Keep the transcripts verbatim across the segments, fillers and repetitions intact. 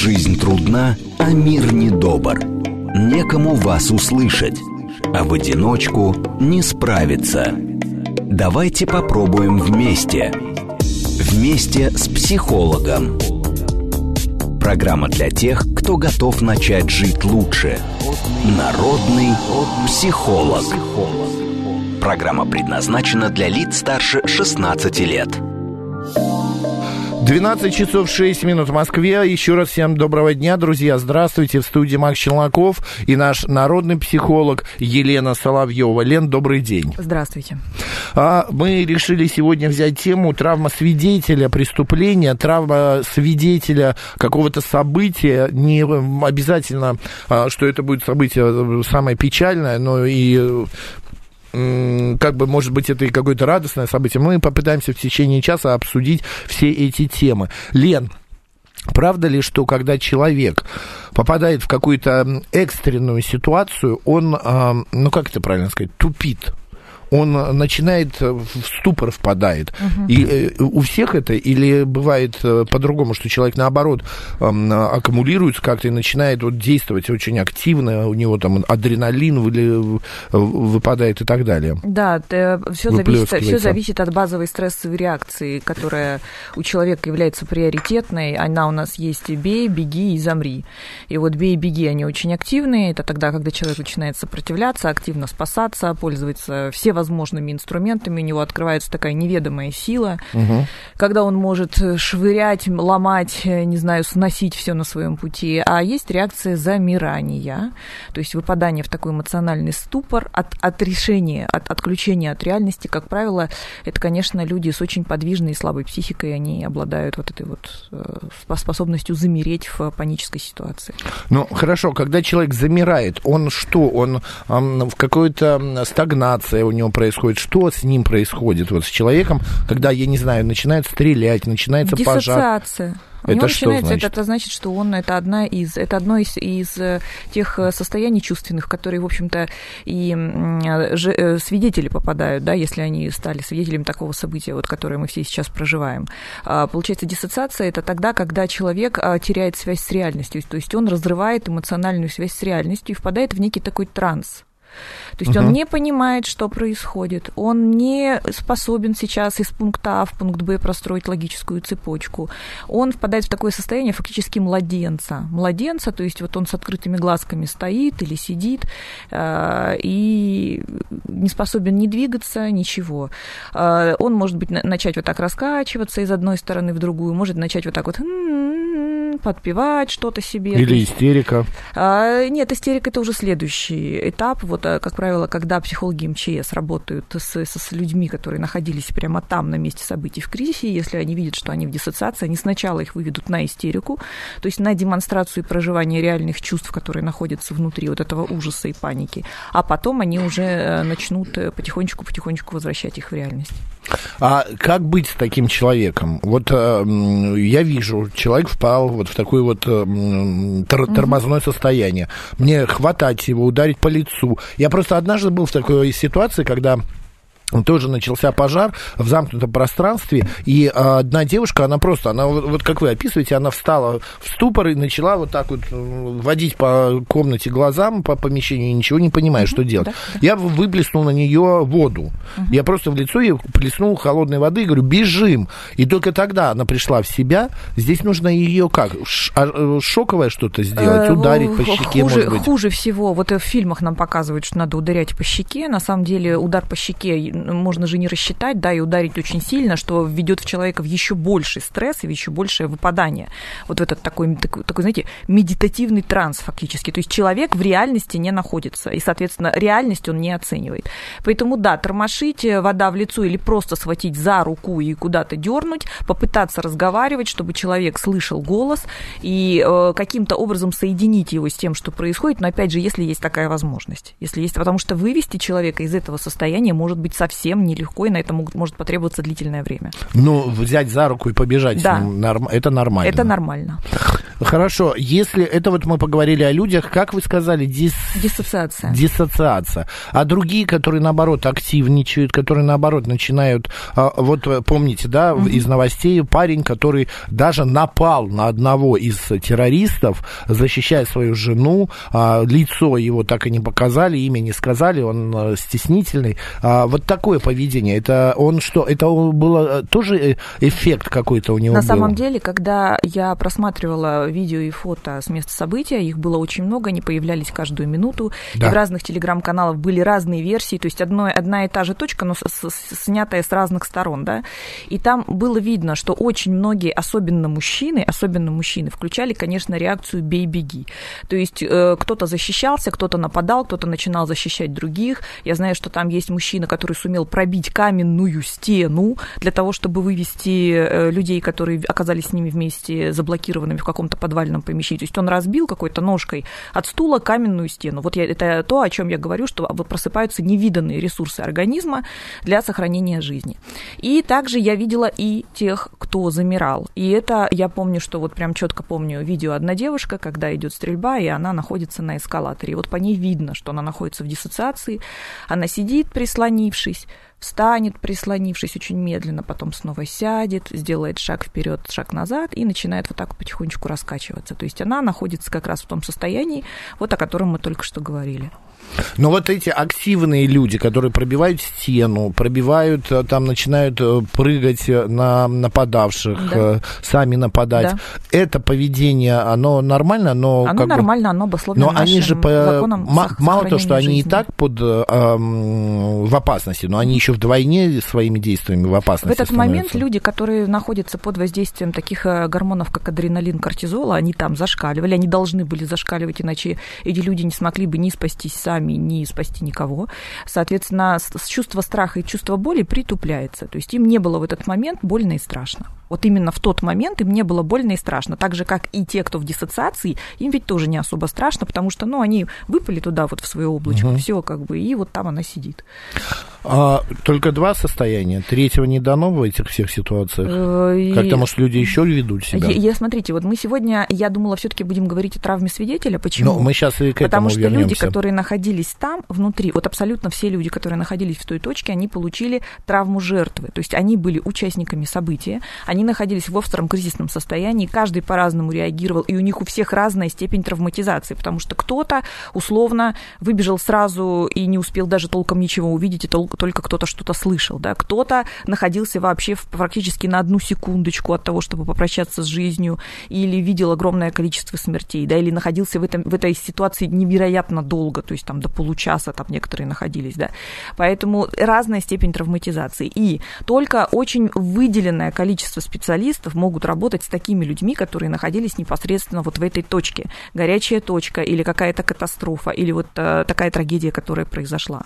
Жизнь трудна, а мир недобр. Некому вас услышать, а в одиночку не справиться. Давайте попробуем вместе. Вместе с психологом. Программа для тех, кто готов начать жить лучше. Народный психолог. Программа предназначена для лиц старше шестнадцати лет. двенадцать часов шесть минут в Москве. Еще раз всем доброго дня, друзья. Здравствуйте. В студии Макс Челноков и наш народный психолог Елена Соловьева. Лен, добрый день. Здравствуйте. А мы решили сегодня взять тему травма свидетеля преступления, травма свидетеля какого-то события. Не обязательно, что это будет событие самое печальное, но и... как бы, может быть, это и какое-то радостное событие. Мы попытаемся в течение часа обсудить все эти темы. Лен, правда ли, что когда человек попадает в какую-то экстренную ситуацию, он, ну, как это правильно сказать, тупит? Он начинает в ступор впадает. Uh-huh. И э, у всех это, или бывает э, по-другому, что человек, наоборот, э, аккумулируется как-то и начинает вот, действовать очень активно, у него там адреналин вы, э, выпадает и так далее. Да, все зависит, все зависит от базовой стрессовой реакции, которая у человека является приоритетной. Она у нас есть бей, беги и замри. И вот бей, беги, они очень активные. Это тогда, когда человек начинает сопротивляться, активно спасаться, пользоваться все возможными инструментами, у него открывается такая неведомая сила, угу. когда он может швырять, ломать, не знаю, сносить все на своем пути. А есть реакция замирания, то есть выпадание в такой эмоциональный ступор от, от решения, от отключения от реальности. Как правило, это, конечно, люди с очень подвижной и слабой психикой, они обладают вот этой вот способностью замереть в панической ситуации. Ну, хорошо, когда человек замирает, он что? Он в какой-то стагнации у него происходит, что с ним происходит, вот с человеком, когда, я не знаю, начинает стрелять, начинается пожар. Диссоциация. У это него что начинается, значит? Это, это значит, что он это одна из, это одно из, из тех состояний чувственных, в которые, в общем-то, и ж, свидетели попадают, да, если они стали свидетелем такого события, вот, которое мы все сейчас проживаем. Получается, диссоциация – это тогда, когда человек теряет связь с реальностью, то есть он разрывает эмоциональную связь с реальностью и впадает в некий такой транс. То есть uh-huh. он не понимает, что происходит, он не способен сейчас из пункта А в пункт Б простроить логическую цепочку. Он впадает в такое состояние фактически младенца. Младенца, то есть вот он с открытыми глазками стоит или сидит э, и не способен ни двигаться, ничего. Э, он может быть начать вот так раскачиваться из одной стороны в другую, может начать вот так вот подпевать что-то себе. Или истерика. А, нет, истерика – это уже следующий этап. Вот, как правило, когда психологи эм че эс работают с, с людьми, которые находились прямо там, на месте событий в кризисе, если они видят, что они в диссоциации, они сначала их выведут на истерику, то есть на демонстрацию и проживание реальных чувств, которые находятся внутри вот этого ужаса и паники, а потом они уже начнут потихонечку-потихонечку возвращать их в реальность. А как быть с таким человеком? Вот э, я вижу, человек впал вот в такое вот э, тор- тормозное угу. состояние. Мне хватать его, ударить по лицу. Я просто однажды был в такой ситуации, когда... тоже начался пожар в замкнутом пространстве, и а, одна девушка, она просто, она вот, вот как вы описываете, она встала в ступор и начала вот так вот водить по комнате глазам, по помещению, и ничего не понимая, uh-huh, что делать. Да. Я выплеснул на нее воду. Uh-huh. Я просто в лицо ей плеснул холодной воды и говорю, бежим. И только тогда она пришла в себя. Здесь нужно ее как? Шоковое что-то сделать, ударить по щеке, хуже, может быть? Хуже всего, вот в фильмах нам показывают, что надо ударять по щеке. На самом деле удар по щеке можно же не рассчитать, да, и ударить очень сильно, что введет в человека в еще больший стресс и в еще большее выпадание. Вот в этот такой, такой, такой, знаете, медитативный транс фактически. То есть человек в реальности не находится, и, соответственно, реальность он не оценивает. Поэтому, да, тормошить, вода в лицо или просто схватить за руку и куда-то дернуть, попытаться разговаривать, чтобы человек слышал голос и э, каким-то образом соединить его с тем, что происходит, но, опять же, если есть такая возможность. Если есть, потому что вывести человека из этого состояния может быть совсем нелегко, и на это могут, может потребоваться длительное время. Ну, взять за руку и побежать, да. норм, это нормально. Это нормально. Хорошо, если это вот мы поговорили о людях, как вы сказали, дис... диссоциация. диссоциация. А другие, которые, наоборот, активничают, которые, наоборот, начинают... Вот помните, да, угу. из новостей парень, который даже напал на одного из террористов, защищая свою жену, лицо его так и не показали, имя не сказали, он стеснительный. Вот такое поведение, это он что, это было тоже эффект какой-то у него На был? самом деле, когда я просматривала видео и фото с места события, их было очень много, они появлялись каждую минуту, да. И в разных телеграм-каналах были разные версии, то есть одно, одна и та же точка, но с, с, снятая с разных сторон, да, и там было видно, что очень многие, особенно мужчины, особенно мужчины, включали, конечно, реакцию «бей-беги», то есть э, кто-то защищался, кто-то нападал, кто-то начинал защищать других, я знаю, что там есть мужчина, который сумел пробить каменную стену для того, чтобы вывести э, людей, которые оказались с ними вместе заблокированными в каком-то подвальном помещении. То есть он разбил какой-то ножкой от стула каменную стену. Вот я, это то, о чем я говорю, что просыпаются невиданные ресурсы организма для сохранения жизни. И также я видела и тех, кто замирал. И это, я помню, что вот прям четко помню видео одна девушка, когда идет стрельба, и она находится на эскалаторе. И вот по ней видно, что она находится в диссоциации, она сидит, прислонившись, встанет, прислонившись очень медленно, потом снова сядет, сделает шаг вперед, шаг назад и начинает вот так потихонечку раскачиваться. То есть она находится как раз в том состоянии, вот о котором мы только что говорили. Но вот эти активные люди, которые пробивают стену, пробивают, там начинают прыгать на нападавших, да. сами нападать, да. Это поведение, оно нормально, но... Оно как нормально, бы... оно обусловлено но они же по... законом мало то, что они жизни. И так под, эм, в опасности, но они еще вдвойне своими действиями в опасности В этот становятся. момент люди, которые находятся под воздействием таких гормонов, как адреналин, кортизол, они там зашкаливали, они должны были зашкаливать, иначе эти люди не смогли бы ни спастись сами, не спасти никого. Соответственно, чувство страха и чувство боли притупляется. То есть им не было в этот момент больно и страшно. Вот именно в тот момент им не было больно и страшно. Так же, как и те, кто в диссоциации, им ведь тоже не особо страшно, потому что, ну, они выпали туда вот в свое облачко, угу. Все как бы, и вот там она сидит. А, только два состояния? Третьего не дано в этих всех ситуациях? И... Как-то, может, люди еще ведут себя? Я, я, смотрите, вот мы сегодня, я думала, все-таки будем говорить о травме свидетеля. Почему? Ну, мы сейчас и к этому Потому что вернемся. Люди, которые находились там, внутри, вот абсолютно все люди, которые находились в той точке, они получили травму жертвы. То есть они были участниками события, они находились в остром кризисном состоянии, каждый по-разному реагировал, и у них у всех разная степень травматизации, потому что кто-то условно выбежал сразу и не успел даже толком ничего увидеть, и только кто-то что-то слышал, да, кто-то находился вообще практически на одну секундочку от того, чтобы попрощаться с жизнью, или видел огромное количество смертей, да, или находился в, этом, в этой ситуации невероятно долго, то есть там до получаса там некоторые находились, да, поэтому разная степень травматизации, и только очень выделенное количество специалистов могут работать с такими людьми, которые находились непосредственно вот в этой точке, горячая точка, или какая-то катастрофа, или вот а, такая трагедия, которая произошла.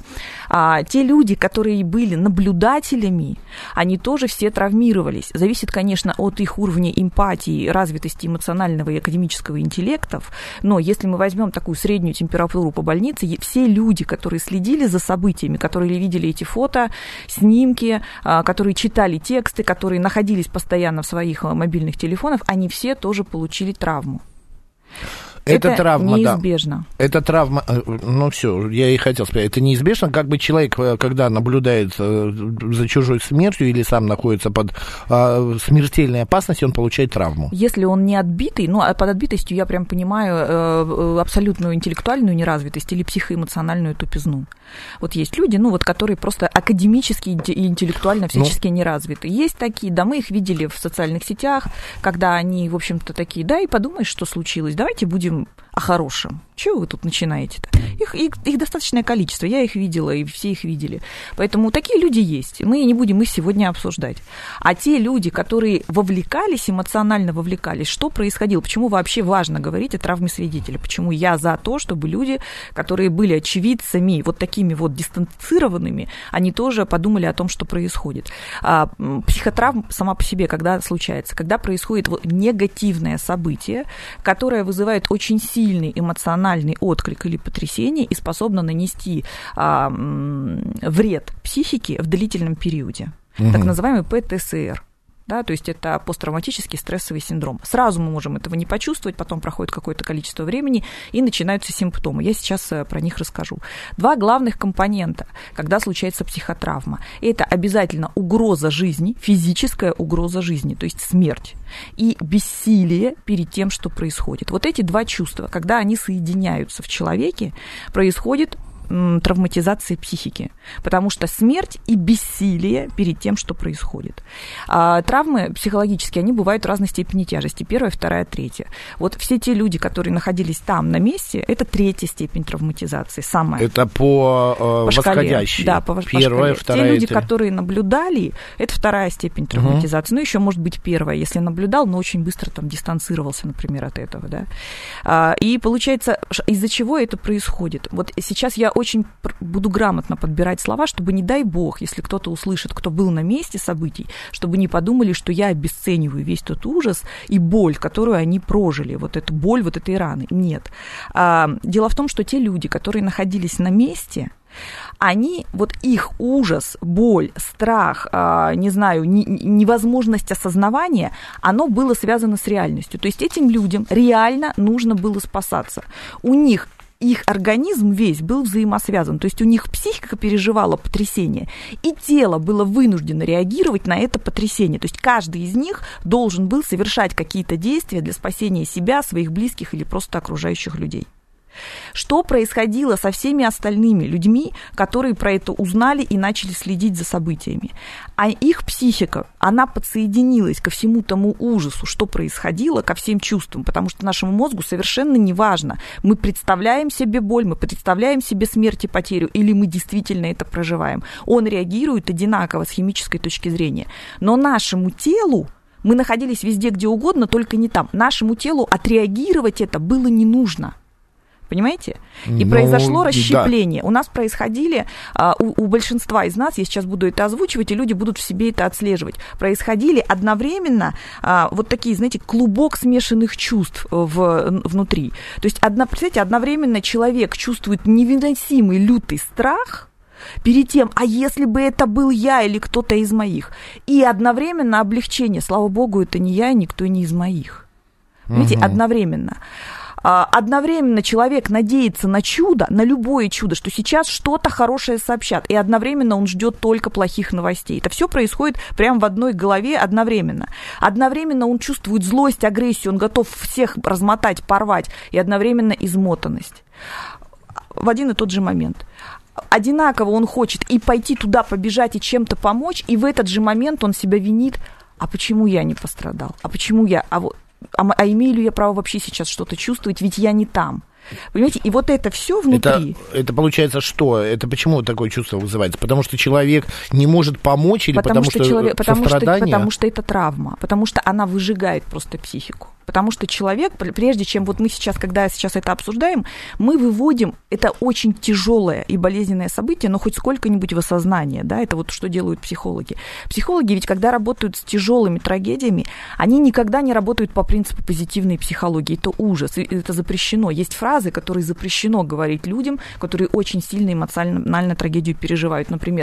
А те люди, которые были наблюдателями, они тоже все травмировались. Зависит, конечно, от их уровня эмпатии, развитости эмоционального и академического интеллектов, но если мы возьмем такую среднюю температуру по больнице, все люди, которые следили за событиями, которые видели эти фото, снимки, которые читали тексты, которые находились постоянно в своих мобильных телефонах, они все тоже получили травму. Это, это травма, неизбежно. Да. Это травма, ну все, я и хотел сказать, это неизбежно, как бы человек, когда наблюдает за чужой смертью или сам находится под а, смертельной опасностью, он получает травму. Если он не отбитый, ну, а под отбитостью я прям понимаю абсолютную интеллектуальную неразвитость или психоэмоциональную тупизну. Вот есть люди, ну, вот, которые просто академически и интеллектуально всячески ну, не развиты. Есть такие, да, мы их видели в социальных сетях, когда они, в общем-то, такие, да, и подумаешь, что случилось, давайте будем о хорошем. Чего вы тут начинаете-то? Их, их, их достаточное количество, я их видела, и все их видели. Поэтому такие люди есть, мы не будем их сегодня обсуждать. А те люди, которые вовлекались, эмоционально вовлекались, что происходило? Почему вообще важно говорить о травме свидетеля? Почему я за то, чтобы люди, которые были очевидцами, вот такими вот дистанцированными, они тоже подумали о том, что происходит. А психотравма сама по себе, когда случается? Когда происходит вот негативное событие, которое вызывает очень сильный эмоциональный отклик или потрясение и способно нанести а, вред психике в длительном периоде. Угу. Так называемый пэ тэ эс эр. Да, то есть это посттравматический стрессовый синдром. Сразу мы можем этого не почувствовать, потом проходит какое-то количество времени, и начинаются симптомы. Я сейчас про них расскажу. Два главных компонента, когда случается психотравма. Это обязательно угроза жизни, физическая угроза жизни, то есть смерть, и бессилие перед тем, что происходит. Вот эти два чувства, когда они соединяются в человеке, происходит травматизации психики, потому что смерть и бессилие перед тем, что происходит. А травмы психологические, они бывают разной степени тяжести, первая, вторая, третья. Вот все те люди, которые находились там, на месте, это третья степень травматизации, самая. Это по, э, по восходящей. Да, по, первая, по вторая. Те люди, это... которые наблюдали, это вторая степень травматизации. Угу. Ну, еще может быть первая, если наблюдал, но очень быстро там дистанцировался, например, от этого, да. А, и получается, из-за чего это происходит? Вот сейчас я очень буду грамотно подбирать слова, чтобы, не дай бог, если кто-то услышит, кто был на месте событий, чтобы не подумали, что я обесцениваю весь тот ужас и боль, которую они прожили, вот эту боль, вот этой раны. Нет. Дело в том, что те люди, которые находились на месте, они, вот их ужас, боль, страх, не знаю, невозможность осознавания, оно было связано с реальностью. То есть этим людям реально нужно было спасаться. У них их организм весь был взаимосвязан, то есть у них психика переживала потрясение, и тело было вынуждено реагировать на это потрясение. То есть каждый из них должен был совершать какие-то действия для спасения себя, своих близких или просто окружающих людей. Что происходило со всеми остальными людьми, которые про это узнали и начали следить за событиями? А их психика, она подсоединилась ко всему тому ужасу, что происходило, ко всем чувствам, потому что нашему мозгу совершенно не важно, мы представляем себе боль, мы представляем себе смерть и потерю, или мы действительно это проживаем. Он реагирует одинаково с химической точки зрения. Но нашему телу, мы находились везде, где угодно, только не там, нашему телу отреагировать это было не нужно. Понимаете? И ну, произошло расщепление. Да. У нас происходили, у, у большинства из нас, я сейчас буду это озвучивать, и люди будут в себе это отслеживать, происходили одновременно вот такие, знаете, клубок смешанных чувств в, внутри. То есть, одно, представляете, одновременно человек чувствует невыносимый лютый страх перед тем, а если бы это был я или кто-то из моих, и одновременно облегчение. Слава богу, это не я, и никто не из моих. Понимаете, угу. Одновременно. Одновременно человек надеется на чудо, на любое чудо, что сейчас что-то хорошее сообщат, и одновременно он ждет только плохих новостей. Это все происходит прямо в одной голове одновременно. Одновременно он чувствует злость, агрессию, он готов всех размотать, порвать, и одновременно измотанность. В один и тот же момент. Одинаково он хочет и пойти туда, побежать, и чем-то помочь, и в этот же момент он себя винит. А почему я не пострадал? А почему я... А вот... А, а имею ли я право вообще сейчас что-то чувствовать, ведь я не там. Понимаете, и вот это все внутри. Это, это получается что? Это почему такое чувство вызывается? Потому что человек не может помочь или потому, потому что, что человек, потому что потому что это травма, потому что она выжигает просто психику. Потому что человек, прежде чем вот мы сейчас, когда сейчас это обсуждаем, мы выводим, это очень тяжелое и болезненное событие, но хоть сколько-нибудь в осознание, да, это вот что делают психологи. Психологи ведь, когда работают с тяжелыми трагедиями, они никогда не работают по принципу позитивной психологии, это ужас, это запрещено. Есть фразы, которые запрещено говорить людям, которые очень сильно эмоционально трагедию переживают. Например,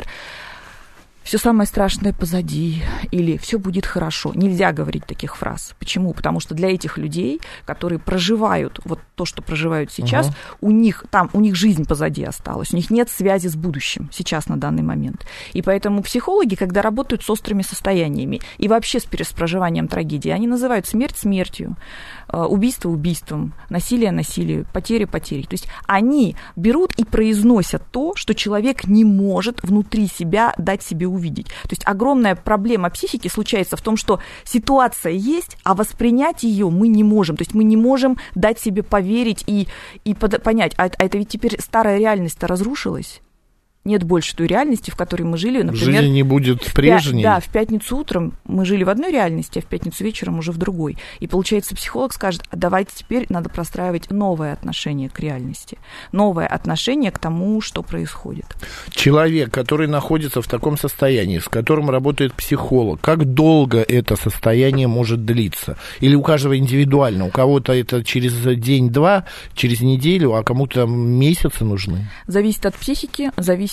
«Все самое страшное позади» или «все будет хорошо». Нельзя говорить таких фраз. Почему? Потому что для этих людей, которые проживают вот то, что проживают сейчас, угу. у них там, у них жизнь позади осталась, у них нет связи с будущим сейчас на данный момент. И поэтому психологи, когда работают с острыми состояниями и вообще с проживанием трагедии, они называют смерть смертью, убийство убийством, насилие насилием, потеря потерей. То есть они берут и произносят то, что человек не может внутри себя дать себе увидеть. То есть огромная проблема психики случается в том, что ситуация есть, а воспринять ее мы не можем. То есть мы не можем дать себе поверить и, и под, понять, а, а это ведь теперь старая реальность-то разрушилась. Нет больше той реальности, в которой мы жили, например... Жизнь не будет прежней. Да, в пятницу утром мы жили в одной реальности, а в пятницу вечером уже в другой. И, получается, психолог скажет, а давайте теперь надо простраивать новое отношение к реальности, новое отношение к тому, что происходит. Человек, который находится в таком состоянии, с которым работает психолог, как долго это состояние может длиться? Или у каждого индивидуально? У кого-то это через день-два, через неделю, а кому-то месяцы нужны? Зависит от психики, зависит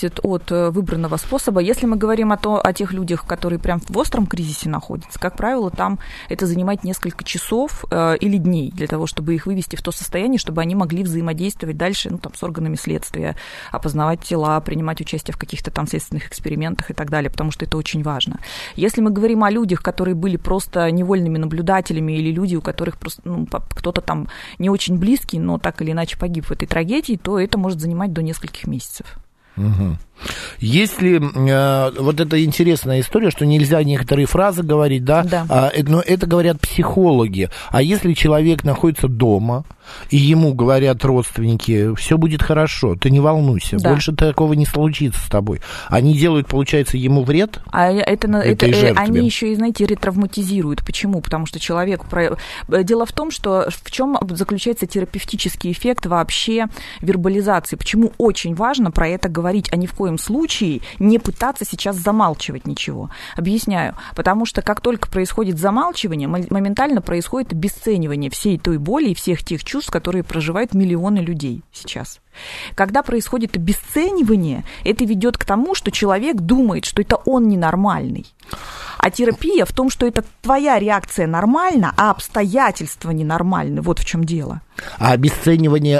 зависит от выбранного способа. Если мы говорим о, то, о тех людях, которые прям в остром кризисе находятся, как правило, там это занимает несколько часов э, или дней для того, чтобы их вывести в то состояние, чтобы они могли взаимодействовать дальше, ну, там, с органами следствия, опознавать тела, принимать участие в каких-то там следственных экспериментах и так далее, потому что это очень важно. Если мы говорим о людях, которые были просто невольными наблюдателями, или люди, у которых просто, ну, кто-то там не очень близкий, но так или иначе погиб в этой трагедии, то это может занимать до нескольких месяцев. Угу. Если э, вот это интересная история, что нельзя некоторые фразы говорить, да, да. А, но это говорят психологи. А если человек находится дома, и ему говорят родственники, все будет хорошо, ты не волнуйся, да. больше такого не случится с тобой. Они делают, получается, ему вред? А это, это, это они еще и, знаете, ретравматизируют. Почему? Потому что человек... Дело в том, что в чем заключается терапевтический эффект вообще вербализации. Почему очень важно про это говорить, а ни в коем случае не пытаться сейчас замалчивать ничего. Объясняю. Потому что как только происходит замалчивание, моментально происходит обесценивание всей той боли и всех тех чувств, которые проживают миллионы людей сейчас. Когда происходит обесценивание, это ведет к тому, что человек думает, что это он ненормальный. А терапия в том, что это твоя реакция нормальна, а обстоятельства ненормальны. Вот в чем дело. А обесценивание,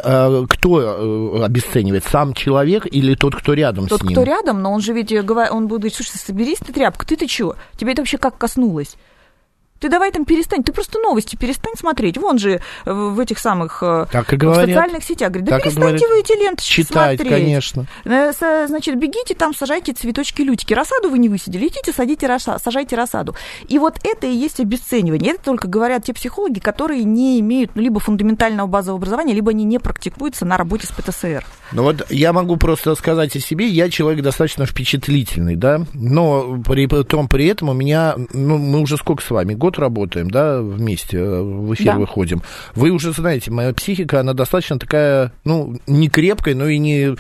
кто обесценивает? Сам человек или тот, кто рядом тот, с ним? Тот, кто рядом, но он же ведь он будет говорить, слушай, соберись ты, тряпка, ты-то чего? Тебе это вообще как коснулось? Ты давай там перестань, ты просто новости перестань смотреть. Вон же в этих самых так и в социальных сетях говорят, да перестаньте вы эти ленточки читать, смотреть. Конечно. Значит, бегите там, сажайте цветочки-лютики. Рассаду вы не высидели, идите, садите, сажайте рассаду. И вот это и есть обесценивание. Это только говорят те психологи, которые не имеют ну, либо фундаментального базового образования, либо они не практикуются на работе с ПТСР. Ну вот я могу просто сказать о себе, я человек достаточно впечатлительный, да, но при том, при этом у меня, ну, мы уже сколько с вами, год работаем, да, вместе в эфир да. выходим. Вы уже знаете, моя психика, она достаточно такая, ну, не крепкая, но и не...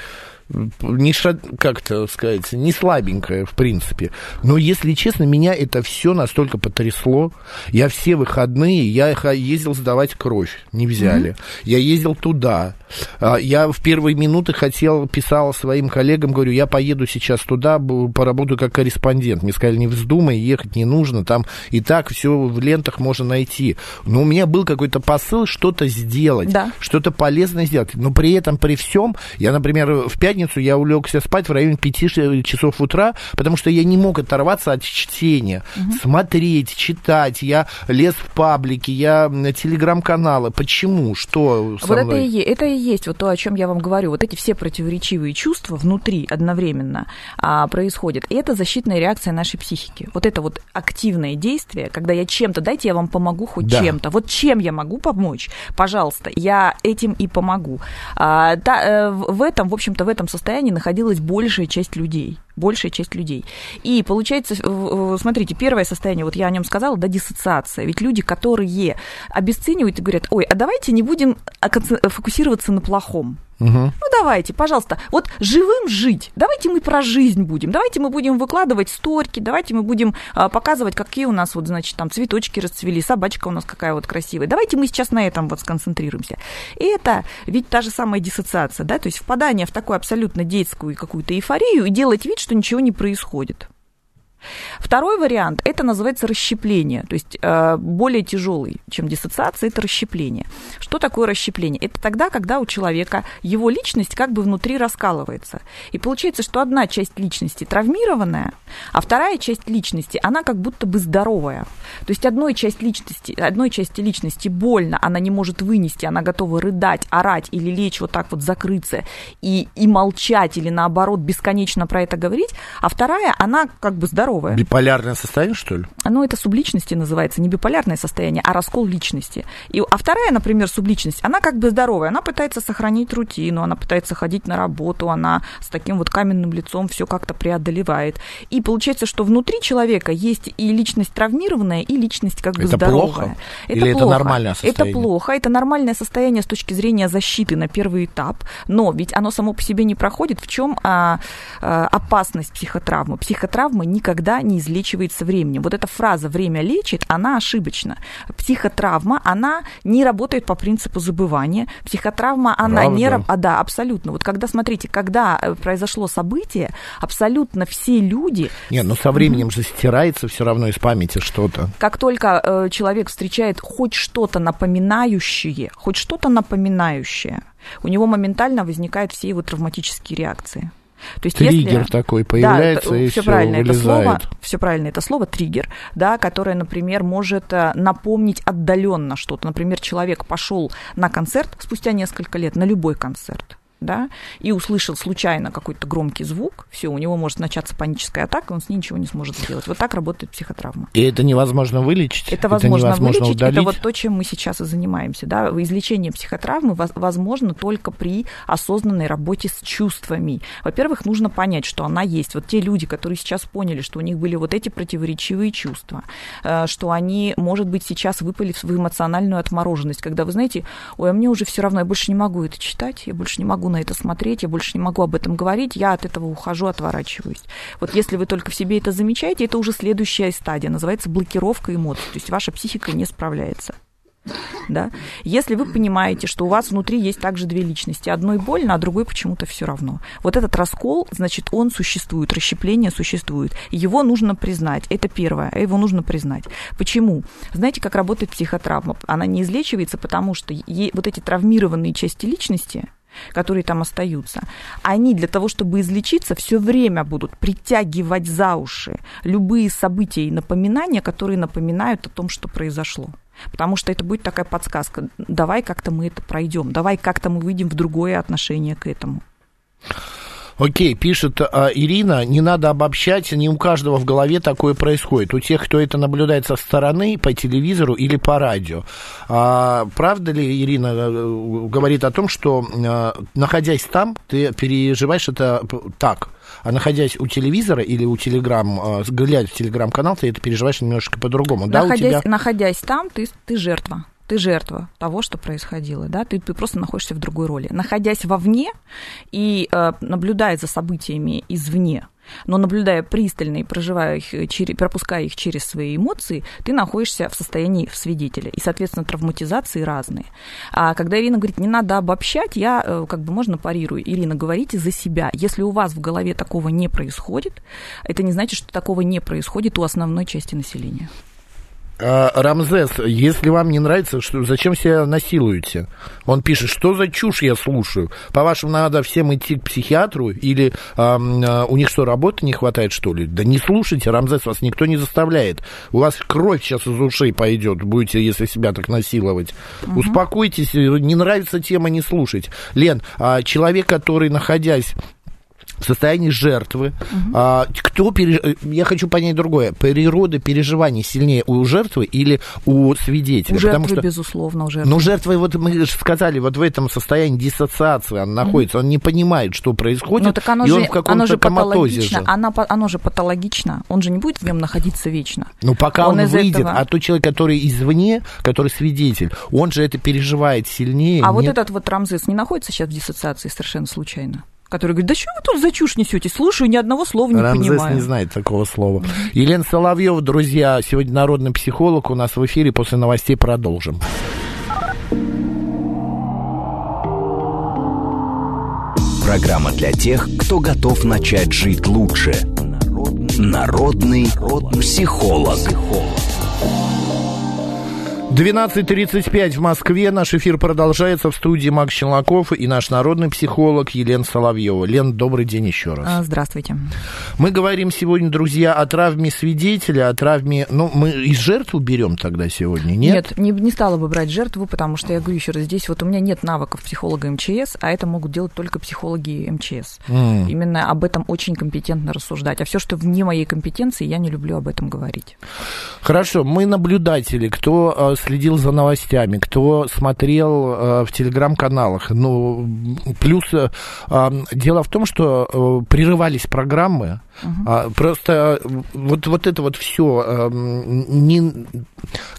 не как-то сказать, не слабенькая, в принципе. Но, если честно, меня это все настолько потрясло. Я все выходные, я ездил сдавать кровь, не взяли. Mm-hmm. Я ездил туда. Я в первые минуты хотел, писал своим коллегам, говорю, я поеду сейчас туда, поработаю как корреспондент. Мне сказали, не вздумай, ехать не нужно, там и так все в лентах можно найти. Но у меня был какой-то посыл что-то сделать, да. что-то полезное сделать. Но при этом, при всем, я, например, в пятницу я улегся спать в районе пяти часов утра, потому что я не мог оторваться от чтения. Угу. Смотреть, читать. Я лез в паблики, я телеграм-каналы. Почему? Что со вот мной? Это и, это и есть вот то, о чем я вам говорю. Вот эти все противоречивые чувства внутри одновременно а, происходят. И это защитная реакция нашей психики. Вот это вот активное действие, когда я чем-то, дайте я вам помогу хоть да. чем-то. Вот чем я могу помочь? Пожалуйста, я этим и помогу. А, да, в этом, в общем-то, в этом состоянии находилась большая часть людей. Большая часть людей. И получается, смотрите, первое состояние, вот я о нем сказала, да, диссоциация. Ведь люди, которые обесценивают и говорят, ой, а давайте не будем фокусироваться на плохом. Угу. Ну, давайте, пожалуйста, вот живым жить. Давайте мы про жизнь будем. Давайте мы будем выкладывать сторики. Давайте мы будем а, показывать, какие у нас, вот, значит, там цветочки расцвели, собачка у нас какая вот красивая. Давайте мы сейчас на этом вот сконцентрируемся. И это ведь та же самая диссоциация, да, то есть впадание в такую абсолютно детскую какую-то эйфорию и делать вид, что ничего не происходит. Второй вариант – это называется расщепление, то есть более тяжелый, чем диссоциация, это расщепление. Что такое расщепление? Это тогда, когда у человека его личность как бы внутри раскалывается. И получается, что одна часть личности травмированная, а вторая часть личности, она как будто бы здоровая. То есть одной части личности, одной части личности больно, она не может вынести, она готова рыдать, орать или лечь вот так вот, закрыться и, и молчать, или наоборот бесконечно про это говорить, а вторая, она как бы здоровая. Биполярное состояние, что ли? Ну, это субличности называется, не биполярное состояние, а раскол личности. И, а вторая, например, субличность, она как бы здоровая, она пытается сохранить рутину, она пытается ходить на работу, она с таким вот каменным лицом все как-то преодолевает. И получается, что внутри человека есть и личность травмированная, и личность как бы это здоровая. Плохо? Это Или плохо. Это нормальное состояние? Это плохо, это нормальное состояние с точки зрения защиты на первый этап, но ведь оно само по себе не проходит. В чем а, а, опасность психотравмы? Психотравма никогда никогда не излечивается временем. Вот эта фраза «время лечит», она ошибочна. Психотравма, она не работает по принципу забывания. Психотравма, она Правда? не... А, да, абсолютно. Вот когда, смотрите, когда произошло событие, абсолютно все люди... Нет, ну со временем же стирается все равно из памяти что-то. Как только э, человек встречает хоть что-то напоминающее, хоть что-то напоминающее, у него моментально возникают все его травматические реакции. То есть, триггер если, такой появляется, да, и все все правильно, это вылезает. слово, все правильно, это слово триггер, да, которое, например, может напомнить отдаленно что-то. Например, человек пошел на концерт спустя несколько лет, на любой концерт, да, и услышал случайно какой-то громкий звук, все, у него может начаться паническая атака, он с ней ничего не сможет сделать. Вот так работает психотравма. И это невозможно вылечить? Это возможно это невозможно вылечить, удалить? это вот то, чем мы сейчас и занимаемся. Да? Излечение психотравмы возможно только при осознанной работе с чувствами. Во-первых, нужно понять, что она есть. Вот те люди, которые сейчас поняли, что у них были вот эти противоречивые чувства, что они, может быть, сейчас выпали в эмоциональную отмороженность, когда вы знаете, ой, а мне уже все равно, я больше не могу это читать, я больше не могу на это смотреть, я больше не могу об этом говорить, я от этого ухожу, отворачиваюсь. Вот если вы только в себе это замечаете, это уже следующая стадия, называется блокировка эмоций, то есть ваша психика не справляется. Да? Если вы понимаете, что у вас внутри есть также две личности, одной больно, а другой почему-то все равно. Вот этот раскол, значит, он существует, расщепление существует. Его нужно признать. Это первое, его нужно признать. Почему? Знаете, как работает психотравма? Она не излечивается, потому что вот эти травмированные части личности, которые там остаются, они для того, чтобы излечиться, все время будут притягивать за уши любые события и напоминания, которые напоминают о том, что произошло. Потому что это будет такая подсказка. Давай как-то мы это пройдем, давай как-то мы выйдем в другое отношение к этому. Окей, пишет а, Ирина, не надо обобщать, не у каждого в голове такое происходит. У тех, кто это наблюдает со стороны, по телевизору или по радио. А, правда ли, Ирина говорит о том, что, а, находясь там, ты переживаешь это так, а находясь у телевизора или у телеграм, глядя в телеграм-канал, ты это переживаешь немножко по-другому. Находясь, да, у тебя... находясь там, ты, ты жертва. Ты жертва того, что происходило, да, ты, ты просто находишься в другой роли. Находясь вовне и э, наблюдая за событиями извне, но наблюдая пристально и проживая их, через, пропуская их через свои эмоции, ты находишься в состоянии свидетеля. И, соответственно, травматизации разные. А когда Ирина говорит, не надо обобщать, я, э, как бы, можно парирую. Ирина, говорите за себя. Если у вас в голове такого не происходит, это не значит, что такого не происходит у основной части населения. Рамзес, если вам не нравится, что, зачем себя насилуете? Он пишет, что за чушь я слушаю? По-вашему, надо всем идти к психиатру? Или а, а, у них что, работы не хватает, что ли? Да не слушайте, Рамзес, вас никто не заставляет. У вас кровь сейчас из ушей пойдет, будете, если себя так насиловать. Угу. Успокойтесь, не нравится тема, не слушать. Лен, а человек, который, находясь в состоянии жертвы. Угу. А, кто переж... Я хочу понять другое. Природа переживаний сильнее у жертвы или у свидетеля? У жертвы, потому что... безусловно, у жертвы. Ну, жертва, вот мы же сказали, вот в этом состоянии диссоциации она находится. Он не понимает, что происходит, ну, так оно и же, он в каком-то коматозе же. Оно, оно же патологично. Он же не будет в нем находиться вечно. Ну, пока он, он выйдет, этого... а тот человек, который извне, который свидетель, он же это переживает сильнее. А нет? вот этот вот Рамзес не находится сейчас в диссоциации совершенно случайно? Который говорит, да что вы тут за чушь несете? Слушаю, ни одного слова не Рамзес понимаю. Рамзес не знает такого слова. Mm-hmm. Елена Соловьева, друзья, сегодня народный психолог у нас в эфире. После новостей продолжим. Программа для тех, кто готов начать жить лучше. Народный, народный психолог. двенадцать тридцать пять в Москве. Наш эфир продолжается. В студии Макс Челноков и наш народный психолог Елена Соловьева. Лен, добрый день еще раз. Здравствуйте. Мы говорим сегодня, друзья, о травме свидетеля, о травме... Ну, мы из жертву берем тогда сегодня, нет? Нет, не, не стала бы брать жертву, потому что, я говорю еще раз, здесь вот у меня нет навыков психолога эм че эс, а это могут делать только психологи эм че эс. Mm. Именно об этом очень компетентно рассуждать. А все, что вне моей компетенции, я не люблю об этом говорить. Хорошо, мы наблюдатели, кто следил за новостями, кто смотрел э, в телеграм-каналах. Ну, плюс э, дело в том, что э, прерывались программы. Uh-huh. А, просто вот, вот это вот все, э, не,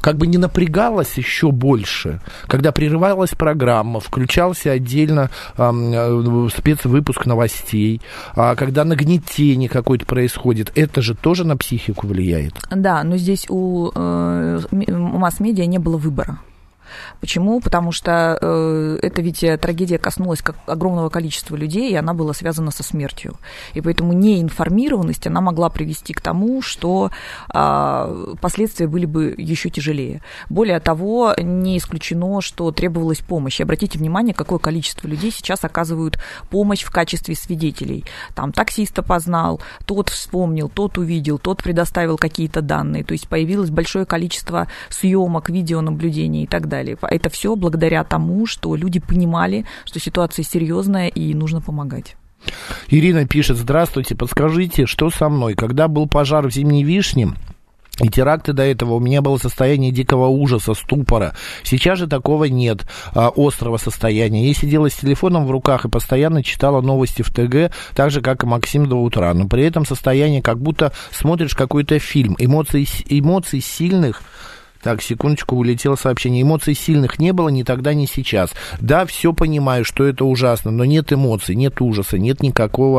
как бы не напрягалась еще больше, когда прерывалась программа, включался отдельно э, спецвыпуск новостей, а когда нагнетение какое-то происходит, это же тоже на психику влияет. Да, но здесь у, э, у масс-медиа не было выбора. Почему? Потому что э, это ведь трагедия коснулась как огромного количества людей, и она была связана со смертью. И поэтому неинформированность, она могла привести к тому, что э, последствия были бы еще тяжелее. Более того, не исключено, что требовалась помощь. И обратите внимание, какое количество людей сейчас оказывают помощь в качестве свидетелей. Там таксиста познал, тот вспомнил, тот увидел, тот предоставил какие-то данные. То есть появилось большое количество съемок, видеонаблюдений и так далее. Это все благодаря тому, что люди понимали, что ситуация серьезная и нужно помогать. Ирина пишет: здравствуйте, подскажите, что со мной? Когда был пожар в Зимней Вишне и теракты до этого, у меня было состояние дикого ужаса, ступора. Сейчас же такого нет, а, острого состояния. Я сидела с телефоном в руках и постоянно читала новости в ТГ, так же, как и Максим до утра. Но при этом состояние, как будто смотришь какой-то фильм. Эмоций, эмоций сильных... Так, секундочку, улетело сообщение. Эмоций сильных не было ни тогда, ни сейчас. Да, все понимаю, что это ужасно, но нет эмоций, нет ужаса, нет никакого,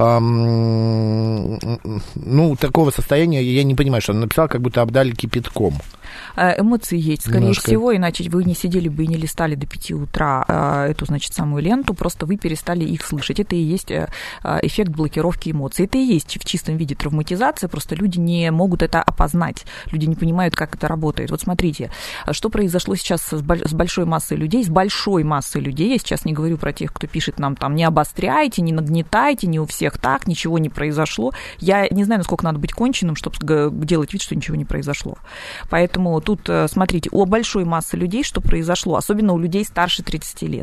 эм, ну, такого состояния, я не понимаю, что она написала, как будто обдали кипятком. Эмоции есть, скорее Немножко... всего, иначе вы не сидели бы и не листали до пяти утра эту, значит, самую ленту, просто вы перестали их слышать. Это и есть эффект блокировки эмоций. Это и есть в чистом виде травматизация, просто люди не могут это опознать, люди не понимают, как это работает. Вот смотрите, что произошло сейчас с большой массой людей, с большой массой людей, я сейчас не говорю про тех, кто пишет нам там, не обостряйте, не нагнетайте, не у всех так, ничего не произошло. Я не знаю, насколько надо быть конченным, чтобы делать вид, что ничего не произошло. Поэтому тут, смотрите, у большой массы людей что произошло, особенно у людей старше тридцати лет.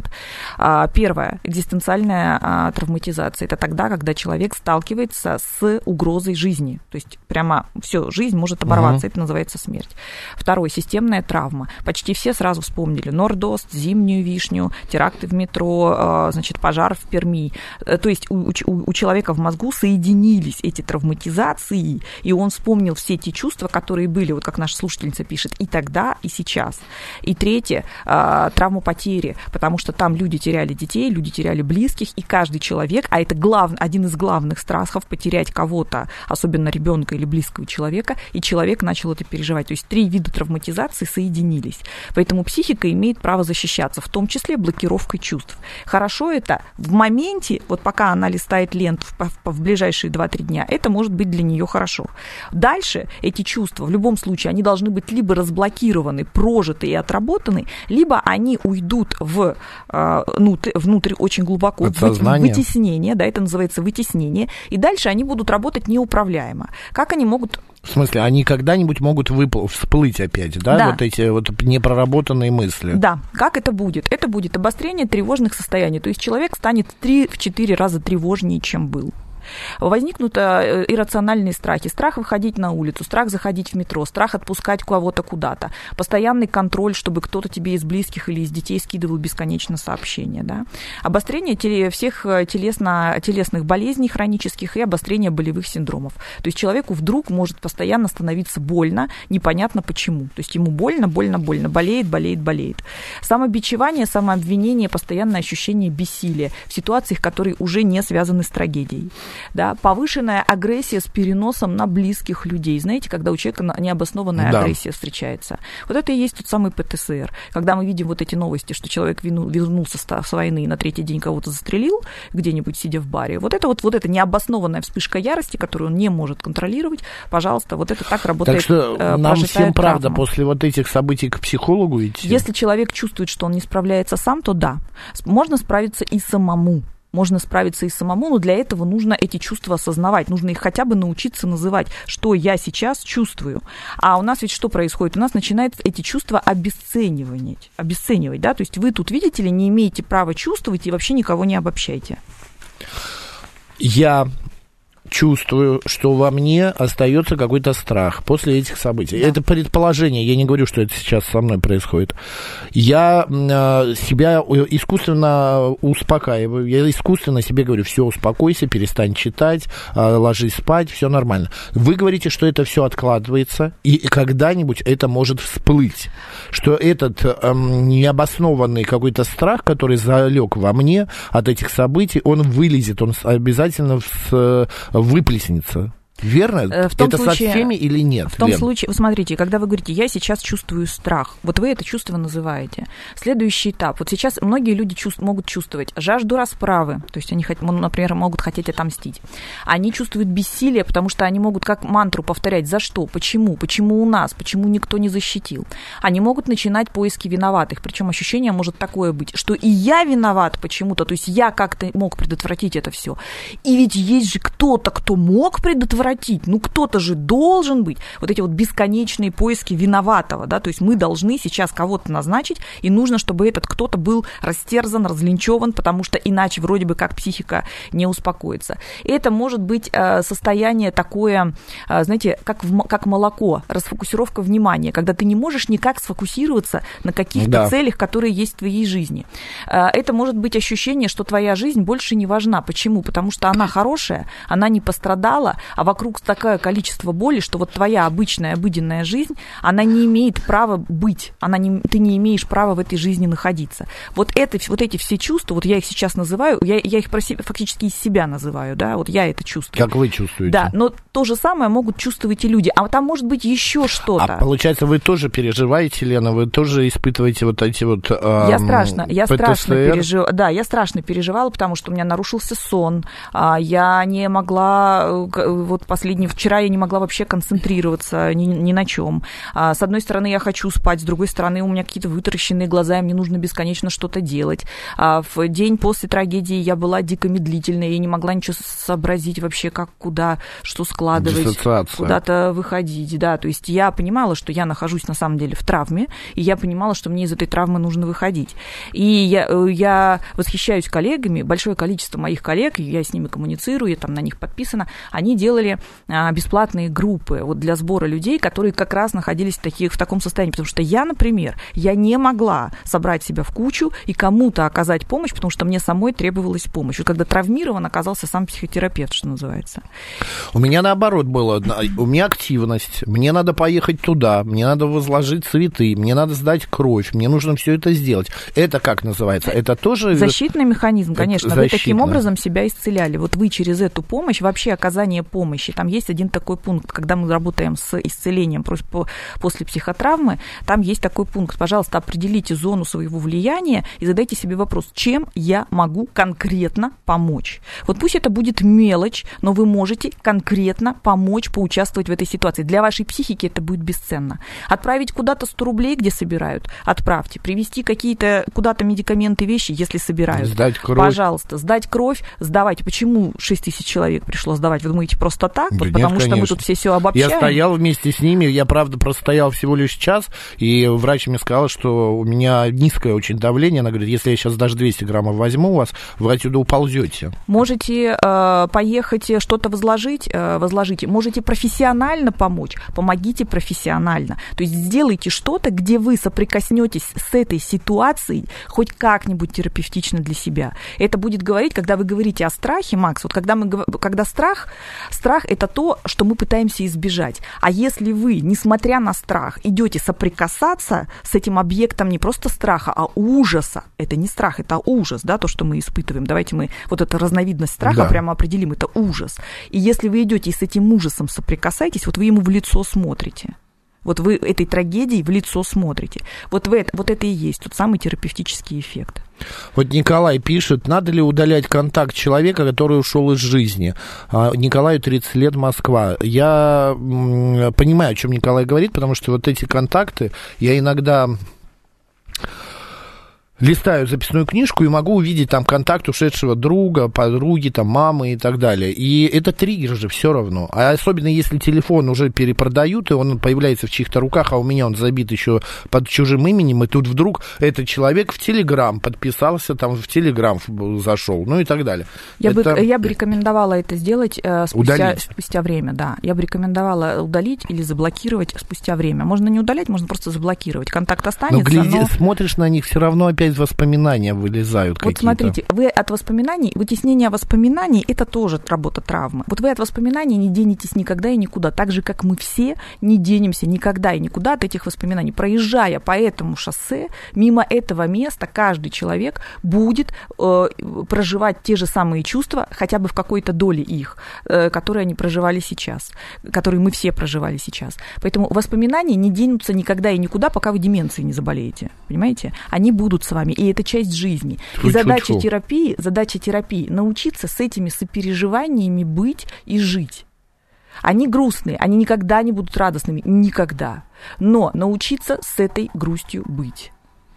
Первое, экзистенциальная травматизация. Это тогда, когда человек сталкивается с угрозой жизни. То есть прямо все, жизнь может оборваться, угу. Это называется смерть. Второе, системная травма. Почти все сразу вспомнили Нордост, Зимнюю Вишню, теракты в метро, значит, пожар в Перми. То есть у, у, у человека в мозгу соединились эти травматизации, и он вспомнил все те чувства, которые были, вот как наша слушательница пишет, и тогда, и сейчас. И третье, травма потери, потому что там люди теряли детей, люди теряли близких, и каждый человек, а это глав, один из главных страхов, потерять кого-то, особенно ребенка или близкого человека, и человек начал это переживать. То есть три вида травматизации соединились. Поэтому психика имеет право защищаться, в том числе блокировкой чувств. Хорошо это в моменте, вот пока она листает ленту в, в ближайшие два-три дня, это может быть для нее хорошо. Дальше эти чувства, в любом случае, они должны быть либо разблокированы, прожиты и отработаны, либо они уйдут в, э, внутрь, внутрь очень глубоко, в вытеснение, да, это называется вытеснение, и дальше они будут работать неуправляемо. Как они могут... В смысле, они когда-нибудь могут выпл- всплыть опять, да? Да, вот эти вот непроработанные мысли? Да, как это будет? Это будет обострение тревожных состояний, то есть человек станет в три-четыре раза тревожнее, чем был. Возникнут иррациональные страхи. Страх выходить на улицу, страх заходить в метро, страх отпускать кого-то куда-то, постоянный контроль, чтобы кто-то тебе из близких или из детей скидывал бесконечно сообщения. Да? Обострение теле, всех телесно, телесных болезней хронических и обострение болевых синдромов. То есть человеку вдруг может постоянно становиться больно, непонятно почему. То есть ему больно, больно, больно, болеет, болеет, болеет. Самобичевание, самообвинение, постоянное ощущение бессилия в ситуациях, которые уже не связаны с трагедией. Да, повышенная агрессия с переносом на близких людей. Знаете, когда у человека необоснованная да. агрессия встречается. Вот это и есть тот самый ПТСР. Когда мы видим вот эти новости, что человек вернулся с войны и на третий день кого-то застрелил, где-нибудь сидя в баре, вот это вот, вот это необоснованная вспышка ярости, которую он не может контролировать, пожалуйста, вот это так работает. Так что нам всем правда после вот этих событий к психологу идти? Если человек чувствует, что он не справляется сам, то да. Можно справиться и самому. Можно справиться и самому, но для этого нужно эти чувства осознавать, нужно их хотя бы научиться называть, что я сейчас чувствую. А у нас ведь что происходит? У нас начинают эти чувства обесценивать, обесценивать, да, то есть вы тут, видите ли, не имеете права чувствовать и вообще никого не обобщайте. Я чувствую, что во мне остается какой-то страх после этих событий. Да. Это предположение, я не говорю, что это сейчас со мной происходит. Я э, себя искусственно успокаиваю, я искусственно себе говорю, все, успокойся, перестань читать, э, ложись спать, все нормально. Вы говорите, что это все откладывается, и когда-нибудь это может всплыть, что этот э, необоснованный какой-то страх, который залег во мне от этих событий, он вылезет, он обязательно с, выплеснется. Верно? В том это случае, со всеми или нет? В том Лен? случае, вы смотрите, когда вы говорите, я сейчас чувствую страх, вот вы это чувство называете. Следующий этап. Вот сейчас многие люди чувств, могут чувствовать жажду расправы, то есть они, например, могут хотеть отомстить. Они чувствуют бессилие, потому что они могут как мантру повторять, за что, почему, почему у нас, почему никто не защитил. Они могут начинать поиски виноватых, причем ощущение может такое быть, что и я виноват почему-то, то есть я как-то мог предотвратить это все. И ведь есть же кто-то, кто мог предотвратить. Ну, кто-то же должен быть. Вот эти вот бесконечные поиски виноватого, да, то есть мы должны сейчас кого-то назначить, и нужно, чтобы этот кто-то был растерзан, разлинчеван, потому что иначе вроде бы как психика не успокоится. И это может быть состояние такое, знаете, как, в, как молоко, расфокусировка внимания, когда ты не можешь никак сфокусироваться на каких-то да. целях, которые есть в твоей жизни. Это может быть ощущение, что твоя жизнь больше не важна. Почему? Потому что она хорошая, она не пострадала, а вокруг Вокруг такое количество боли, что вот твоя обычная, обыденная жизнь, она не имеет права быть, она не, ты не имеешь права в этой жизни находиться. Вот, это, вот эти все чувства, вот я их сейчас называю, я, я их фактически из себя называю, да, вот я это чувствую. Как вы чувствуете? Да, но то же самое могут чувствовать и люди, а там может быть еще что-то. А получается, вы тоже переживаете, Лена, вы тоже испытываете вот эти вот эм, Я страшно, я ПТСР? страшно переживала, да, я страшно переживала, потому что у меня нарушился сон, я не могла, вот последний, вчера я не могла вообще концентрироваться ни, ни на чем. А, с одной стороны, я хочу спать, с другой стороны, у меня какие-то вытаращенные глаза, и мне нужно бесконечно что-то делать. А, в день после трагедии я была дико медлительной, я не могла ничего сообразить вообще, как, куда, что складывать, куда-то выходить. Да, то есть я понимала, что я нахожусь на самом деле в травме, и я понимала, что мне из этой травмы нужно выходить. И я, я восхищаюсь коллегами, большое количество моих коллег, я с ними коммуницирую, я там на них подписана, они делали бесплатные группы вот для сбора людей, которые как раз находились в, таких, в таком состоянии. Потому что я, например, я не могла собрать себя в кучу и кому-то оказать помощь, потому что мне самой требовалась помощь. Вот когда травмирован оказался сам психотерапевт, что называется. У меня наоборот было. У меня активность. Мне надо поехать туда, мне надо возложить цветы, мне надо сдать кровь, мне нужно все это сделать. Это как называется? Это тоже... Защитный механизм, конечно. Защитный. Вы таким образом себя исцеляли. Вот вы через эту помощь, вообще оказание помощи, там есть один такой пункт, когда мы работаем с исцелением после психотравмы, там есть такой пункт, пожалуйста, определите зону своего влияния и задайте себе вопрос, чем я могу конкретно помочь. Вот пусть это будет мелочь, но вы можете конкретно помочь, поучаствовать в этой ситуации. Для вашей психики это будет бесценно. Отправить куда-то сто рублей, где собирают, отправьте. Привезти какие-то куда-то медикаменты, вещи, если собирают. Сдать кровь. Пожалуйста, сдать кровь, сдавайте. Почему шесть тысяч человек пришло сдавать? Вы думаете, просто так? Вот, потому нет, что мы тут все все обобщаем. Я стоял вместе с ними, я, правда, простоял всего лишь час, и врач мне сказал, что у меня низкое очень давление. Она говорит, если я сейчас даже двести граммов возьму у вас, вы отсюда уползете. Можете э, поехать что-то возложить, э, возложите. Можете профессионально помочь, помогите профессионально. То есть сделайте что-то, где вы соприкоснетесь с этой ситуацией хоть как-нибудь терапевтично для себя. Это будет говорить, когда вы говорите о страхе, Макс, вот когда, мы, когда страх, страх – это то, что мы пытаемся избежать. А если вы, несмотря на страх, идете соприкасаться с этим объектом не просто страха, а ужаса, это не страх, это ужас, да, то, что мы испытываем. Давайте мы вот эту разновидность страха да. прямо определим, это ужас. И если вы идете и с этим ужасом соприкасаетесь, вот вы ему в лицо смотрите. Вот вы этой трагедии в лицо смотрите. Вот, вы, вот это и есть тот самый терапевтический эффект. Вот Николай пишет, надо ли удалять контакт человека, который ушел из жизни. Николаю тридцать лет, Москва. Я понимаю, о чем Николай говорит, потому что вот эти контакты я иногда... листаю записную книжку и могу увидеть там контакт ушедшего друга, подруги, там, мамы и так далее. И это триггер же все равно. А особенно если телефон уже перепродают, и он появляется в чьих-то руках, а у меня он забит еще под чужим именем, и тут вдруг этот человек в Телеграм подписался, там в Телеграм зашел, ну и так далее. Я, это... бы, я бы рекомендовала это сделать э, спустя, спустя время, да. Я бы рекомендовала удалить или заблокировать спустя время. Можно не удалять, можно просто заблокировать. Контакт останется, но... Гляди, но... смотришь на них, все равно опять воспоминания вылезают вот какие-то. Вот смотрите, вы от воспоминаний, вытеснение воспоминаний, это тоже работа травмы. Вот вы от воспоминаний не денетесь никогда и никуда, так же, как мы все не денемся никогда и никуда от этих воспоминаний. Проезжая по этому шоссе, мимо этого места каждый человек будет э, проживать те же самые чувства, хотя бы в какой-то доле их, э, которые они проживали сейчас, которые мы все проживали сейчас. Поэтому воспоминания не денутся никогда и никуда, пока вы деменцией не заболеете. Понимаете? Они будут с вами, и это часть жизни. И задача терапии, задача терапии научиться с этими сопереживаниями быть и жить. Они грустные, они никогда не будут радостными, никогда. Но научиться с этой грустью быть.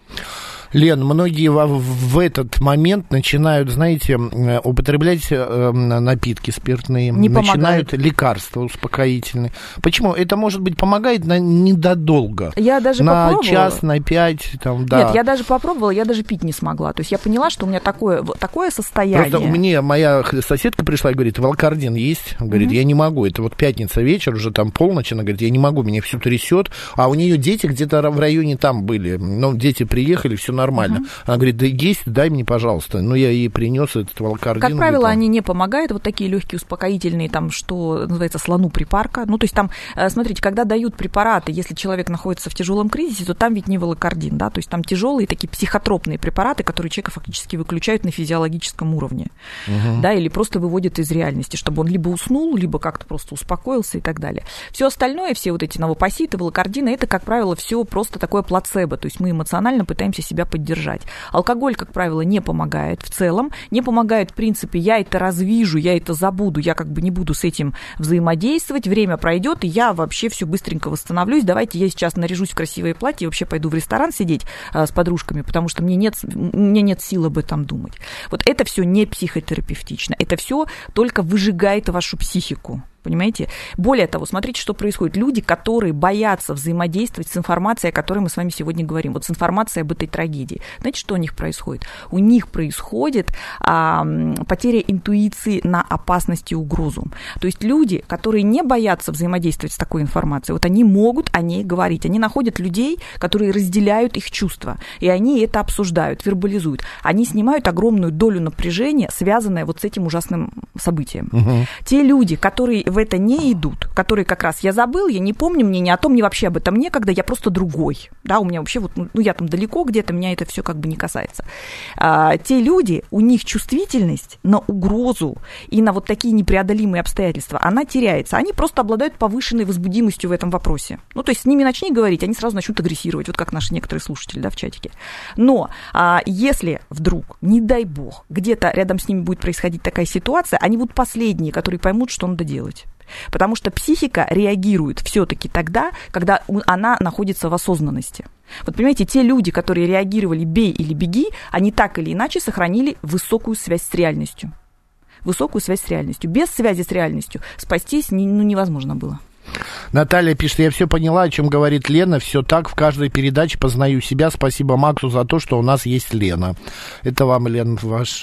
Лен, многие в, в этот момент начинают, знаете, употреблять э, напитки спиртные, не начинают помогает. Лекарства успокоительные. Почему? Это, может быть, помогает на недолго. Я даже на попробовала. час, на пять, там, да. Нет, я даже попробовала, я даже пить не смогла. То есть я поняла, что у меня такое, такое состояние. Просто мне моя соседка пришла и говорит, Волкардин есть? Говорит, угу. Я не могу. Это вот пятница вечер, уже там полночь, она говорит, я не могу, меня все трясет. А у нее дети где-то в районе там были. Ну, дети приехали, все нормально. Uh-huh. Она говорит, да есть, дай мне, пожалуйста. Ну, я ей принес этот Волкардин. Как правило, они не помогают. Вот такие легкие успокоительные, там, что называется, слону припарка. Ну, то есть там, смотрите, когда дают препараты, если человек находится в тяжелом кризисе, то там ведь не Волкардин, да, то есть там тяжелые такие психотропные препараты, которые человека фактически выключают на физиологическом уровне, uh-huh. да, или просто выводят из реальности, чтобы он либо уснул, либо как-то просто успокоился и так далее. Все остальное, все вот эти новопоситы, Волкардины, это, как правило, все просто такое плацебо, то есть мы эмоционально пытаемся себя поддержать. Алкоголь, как правило, не помогает в целом, не помогает в принципе, я это развижу, я это забуду, я как бы не буду с этим взаимодействовать, время пройдет, и я вообще все быстренько восстановлюсь, давайте я сейчас наряжусь в красивое платье и вообще пойду в ресторан сидеть а, с подружками, потому что мне нет, мне нет сил об этом думать. Вот это все не психотерапевтично, это все только выжигает вашу психику. Понимаете? Более того, смотрите, что происходит. Люди, которые боятся взаимодействовать с информацией, о которой мы с вами сегодня говорим, вот с информацией об этой трагедии. Знаете, что у них происходит? У них происходит а, потеря интуиции на опасность и угрозу. То есть люди, которые не боятся взаимодействовать с такой информацией, вот они могут о ней говорить. Они находят людей, которые разделяют их чувства, и они это обсуждают, вербализуют. Они снимают огромную долю напряжения, связанное вот с этим ужасным событием. Угу. Те люди, которые в это не идут, которые как раз я забыл, я не помню, мне не о том, мне вообще об этом некогда, я просто другой, да, у меня вообще вот, ну, я там далеко где-то, меня это все как бы не касается. А, те люди, у них чувствительность на угрозу и на вот такие непреодолимые обстоятельства, она теряется, они просто обладают повышенной возбудимостью в этом вопросе. Ну, то есть с ними начни говорить, они сразу начнут агрессировать, вот как наши некоторые слушатели, да, в чатике. Но а, если вдруг, не дай бог, где-то рядом с ними будет происходить такая ситуация, они будут последние, которые поймут, что надо делать. Потому что психика реагирует все-таки тогда, когда она находится в осознанности. Вот понимаете, те люди, которые реагировали «бей» или «беги», они так или иначе сохранили высокую связь с реальностью. Высокую связь с реальностью. Без связи с реальностью спастись ну, невозможно было. Наталья пишет, я все поняла, о чем говорит Лена, все так, в каждой передаче познаю себя, спасибо Максу за то, что у нас есть Лена. Это вам, Лен, ваш...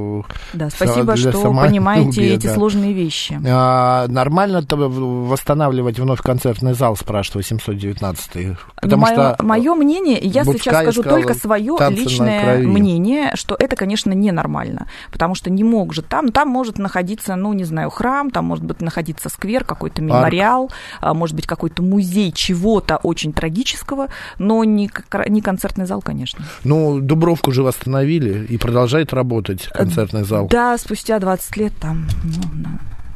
Да, спасибо, что понимаете эти да. сложные вещи. А, нормально восстанавливать вновь концертный зал, спрашивает восемьсот девятнадцатый? Потому мое, что мое мнение, я сейчас скажу сказала, только свое личное мнение, что это, конечно, ненормально, потому что не мог же там, там может находиться, ну, не знаю, храм, там может быть находиться сквер, какой-то мемориал, может быть, какой-то музей чего-то очень трагического, но не, не концертный зал, конечно. Ну, Дубровку же восстановили и продолжает работать концертный зал. Да, спустя двадцать лет там... Ну,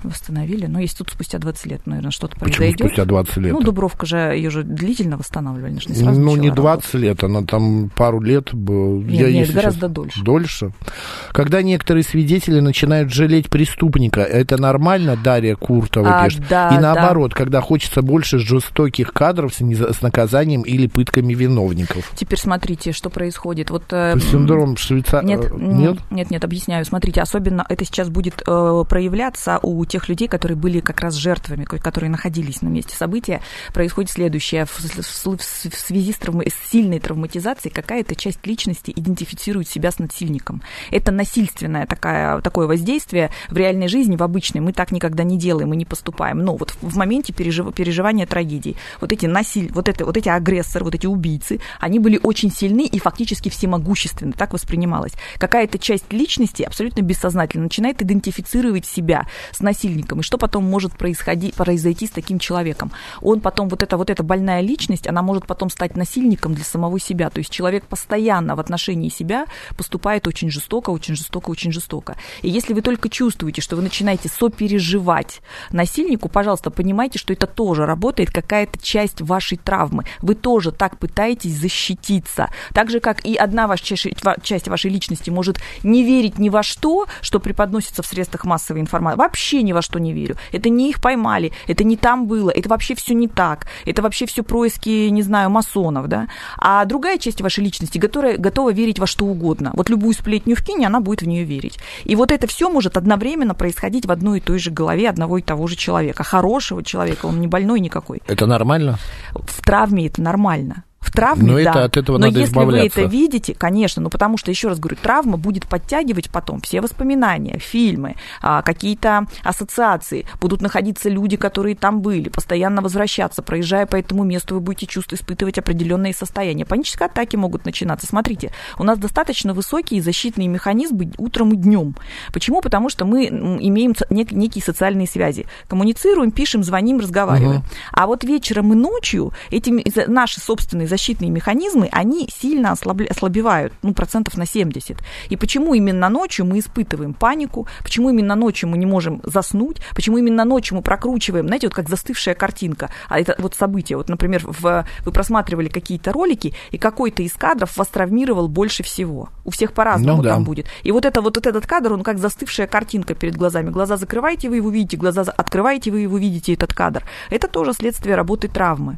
Восстановили. Но если тут спустя двадцать лет, наверное, что-то Почему произойдет. спустя двадцать лет? Ну, Дубровка же, ее же длительно восстанавливали. Не сразу ну, не двадцать работать. лет, она там пару лет. Нет, я, нет, гораздо сейчас... дольше. Дольше? Когда некоторые свидетели начинают жалеть преступника, это нормально, Дарья Куртова а, пишет? Да, И наоборот, да. когда хочется больше жестоких кадров с, с наказанием или пытками виновников. Теперь смотрите, что происходит. Вот, э, синдром Швейцара... Нет, нет? Нет, нет, объясняю. Смотрите, особенно это сейчас будет э, проявляться у тех людей, которые были как раз жертвами, которые находились на месте события. Происходит следующее. В, в, в связи с, травма, с сильной травматизацией какая-то часть личности идентифицирует себя с насильником. Это насильственное такая, такое воздействие в реальной жизни, в обычной. Мы так никогда не делаем и не поступаем. Но вот в, в моменте пережив, переживания трагедии вот эти, насиль, вот, это, вот эти агрессоры, вот эти убийцы, они были очень сильны и фактически всемогущественны. Так воспринималось. Какая-то часть личности абсолютно бессознательно начинает идентифицировать себя с насильником. И что потом может происходить, произойти с таким человеком? Он потом, вот эта, вот эта больная личность, она может потом стать насильником для самого себя. То есть человек постоянно в отношении себя поступает очень жестоко, очень жестоко, очень жестоко. И если вы только чувствуете, что вы начинаете сопереживать насильнику, пожалуйста, понимайте, что это тоже работает какая-то часть вашей травмы. Вы тоже так пытаетесь защититься. Так же, как и одна ваша часть вашей личности может не верить ни во что, что преподносится в средствах массовой информации. Вообще ни во что не верю. Это не их поймали, это не там было, это вообще все не так. Это вообще все происки, не знаю, масонов, да. А другая часть вашей личности готова, готова верить во что угодно. Вот любую сплетню вкинь, она будет в нее верить. И вот это все может одновременно происходить в одной и той же голове одного и того же человека. Хорошего человека, он не больной никакой. Это нормально? В травме это нормально. В травме, но да. Это, от этого но надо если избавляться. вы это видите, конечно, ну потому что, еще раз говорю, травма будет подтягивать потом все воспоминания, фильмы, какие-то ассоциации. Будут находиться люди, которые там были, постоянно возвращаться. Проезжая по этому месту, вы будете чувствовать, испытывать определенные состояния. Панические атаки могут начинаться. Смотрите, у нас достаточно высокие защитные механизмы утром и днем. Почему? Потому что мы имеем нек- некие социальные связи. Коммуницируем, пишем, звоним, разговариваем. Угу. А вот вечером и ночью эти наши собственные защитные механизмы, они сильно ослабевают, ну, процентов на семьдесят. И почему именно ночью мы испытываем панику, почему именно ночью мы не можем заснуть, почему именно ночью мы прокручиваем, знаете, вот как застывшая картинка, а это вот событие, вот, например, в, вы просматривали какие-то ролики, и какой-то из кадров вас травмировал больше всего. У всех по-разному ну, да. там будет. И вот, это, вот этот кадр, он как застывшая картинка перед глазами. Глаза закрываете, вы его видите, глаза открываете, вы его видите, этот кадр. Это тоже следствие работы травмы.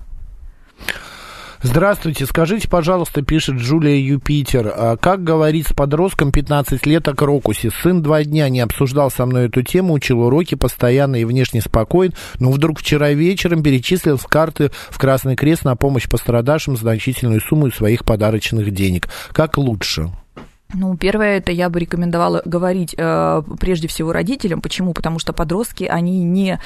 Здравствуйте, скажите, пожалуйста, пишет Джулия Юпитер, а как говорить с подростком пятнадцать лет о крокусе? Сын два дня не обсуждал со мной эту тему, учил уроки постоянно и внешне спокоен, но вдруг вчера вечером перечислил с карты в Красный Крест на помощь пострадавшим значительную сумму своих подарочных денег. Как лучше? Ну, первое, это я бы рекомендовала говорить э, прежде всего родителям. Почему? Потому что подростки, они не...